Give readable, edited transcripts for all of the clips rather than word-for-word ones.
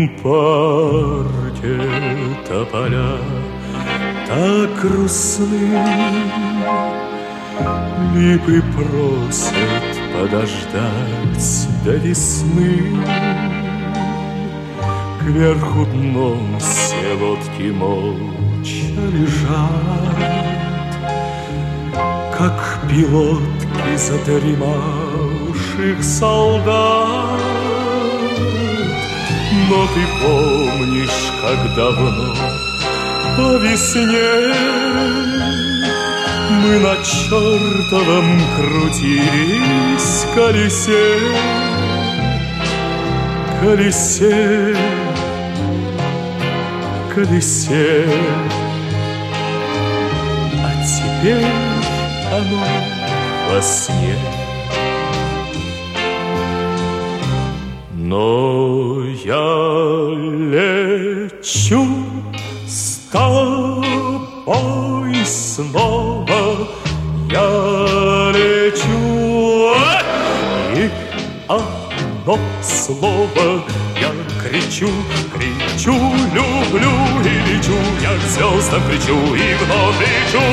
парке тополя так грустны, липы просят подождать до весны. Кверху дном все лодки молча лежат, как пилотки задремавших солдат. Но ты помнишь, как давно по весне мы на чертовом крутились колесе, колесе, колесе. А теперь оно во сне. Но я лечу с тобой снова, я лечу, и одно слово я кричу, кричу, люблю и лечу, я к звездам кричу и вновь лечу.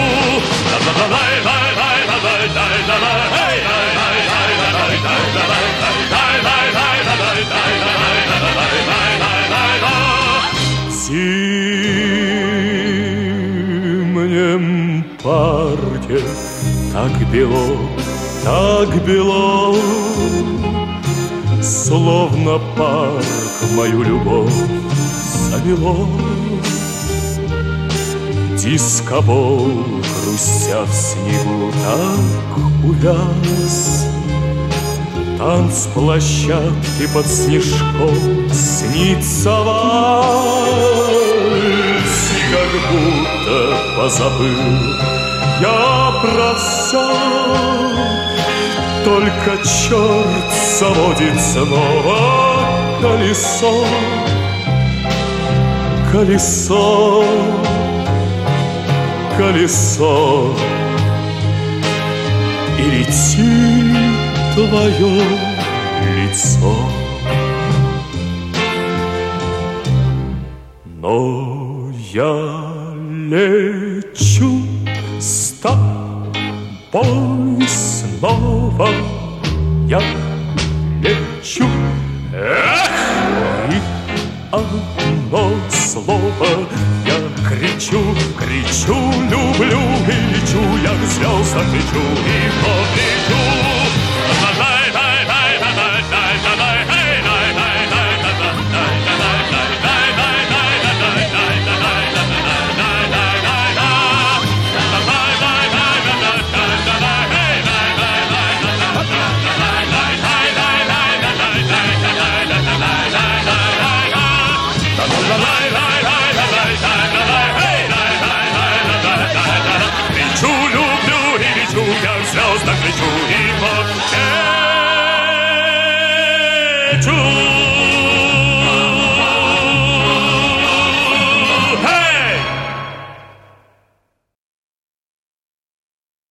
В зимнем парке так бело, словно парк мою любовь завело. Дискобол, хрустя в снегу, так увяз. Танцплощадки под снежком снится вальс, и как будто позабыл я про все. Только черт заводит снова колесо, колесо, колесо, и летит твое лицо. Но я лечу с тобой снова, я лечу, и одно слово я кричу, кричу, люблю и лечу, я к звездам кричу и вновь лечу. La la la